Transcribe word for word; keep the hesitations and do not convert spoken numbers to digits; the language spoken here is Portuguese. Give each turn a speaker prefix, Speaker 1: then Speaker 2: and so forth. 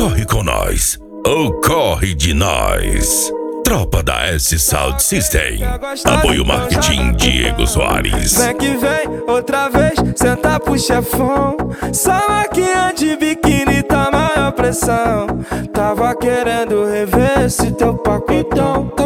Speaker 1: Corre com nós, ou corre de nós. Tropa da S Sound System. Apoio Marketing Diego Soares.
Speaker 2: Vem que vem, outra vez, senta pro chefão. Só maquinha de biquíni tá maior pressão. Tava querendo rever esse teu pacotão.